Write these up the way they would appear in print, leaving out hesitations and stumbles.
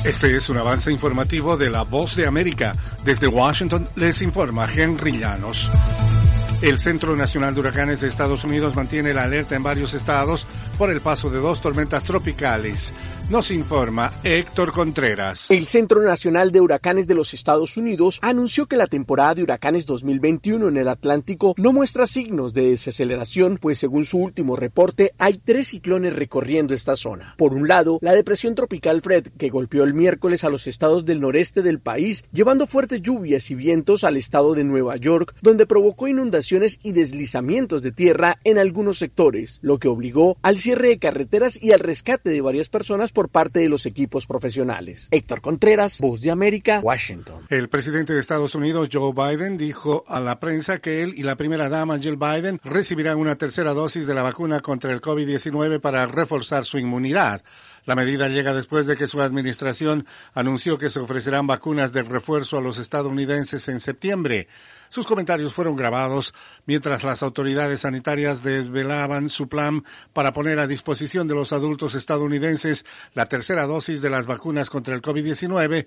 Este es un avance informativo de La Voz de América. Desde Washington les informa Henry Llanos. El Centro Nacional de Huracanes de Estados Unidos mantiene la alerta en varios estados por el paso de 2 tormentas tropicales. Nos informa Héctor Contreras. El Centro Nacional de Huracanes de los Estados Unidos anunció que la temporada de huracanes 2021 en el Atlántico no muestra signos de desaceleración, pues según su último reporte hay 3 ciclones recorriendo esta zona. Por un lado, la depresión tropical Fred, que golpeó el miércoles a los estados del noreste del país, llevando fuertes lluvias y vientos al estado de Nueva York, donde provocó inundaciones y deslizamientos de tierra en algunos sectores, lo que obligó al cierre de carreteras y al rescate de varias personas por parte de los equipos profesionales. Héctor Contreras, Voz de América, Washington. El presidente de Estados Unidos, Joe Biden, dijo a la prensa que él y la primera dama, Jill Biden, recibirán una tercera dosis de la vacuna contra el COVID-19 para reforzar su inmunidad. La medida llega después de que su administración anunció que se ofrecerán vacunas de refuerzo a los estadounidenses en septiembre. Sus comentarios fueron grabados mientras las autoridades sanitarias desvelaban su plan para poner a disposición de los adultos estadounidenses la tercera dosis de las vacunas contra el COVID-19.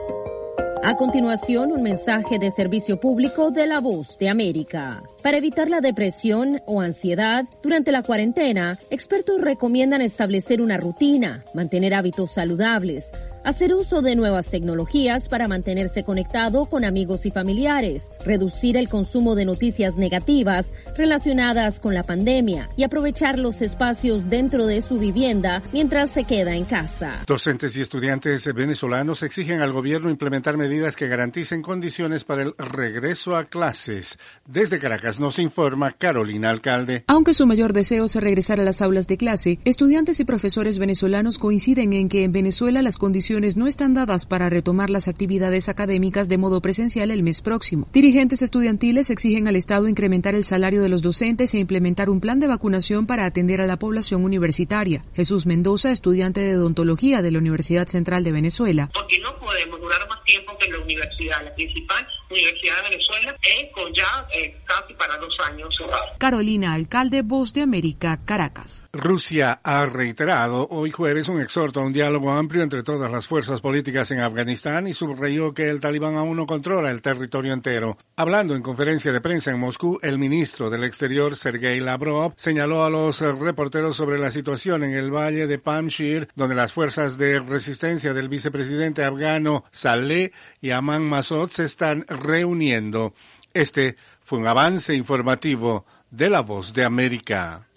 A continuación, un mensaje de servicio público de La Voz de América. Para evitar la depresión o ansiedad durante la cuarentena, expertos recomiendan establecer una rutina, mantener hábitos saludables, hacer uso de nuevas tecnologías para mantenerse conectado con amigos y familiares, reducir el consumo de noticias negativas relacionadas con la pandemia y aprovechar los espacios dentro de su vivienda mientras se queda en casa. Docentes y estudiantes venezolanos exigen al gobierno implementar medidas que garanticen condiciones para el regreso a clases. Desde Caracas nos informa Carolina Alcalde. Aunque su mayor deseo es regresar a las aulas de clase, estudiantes y profesores venezolanos coinciden en que en Venezuela las condiciones no están dadas para retomar las actividades académicas de modo presencial el mes próximo. Dirigentes estudiantiles exigen al Estado incrementar el salario de los docentes e implementar un plan de vacunación para atender a la población universitaria. Jesús Mendoza, estudiante de odontología de la Universidad Central de Venezuela. Porque no podemos durar más tiempo que la universidad, la principal universidad de Venezuela, con ya casi para 2 años. Carolina Alcalde, Voz de América, Caracas. Rusia ha reiterado hoy jueves un exhorto a un diálogo amplio entre todas las fuerzas políticas en Afganistán y subrayó que el talibán aún no controla el territorio entero. Hablando en conferencia de prensa en Moscú, el ministro del Exterior, Sergei Lavrov, señaló a los reporteros sobre la situación en el valle de Panjshir, donde las fuerzas de resistencia del vicepresidente afgano Saleh y Aman Massoud se están reuniendo. Este fue un avance informativo de La Voz de América.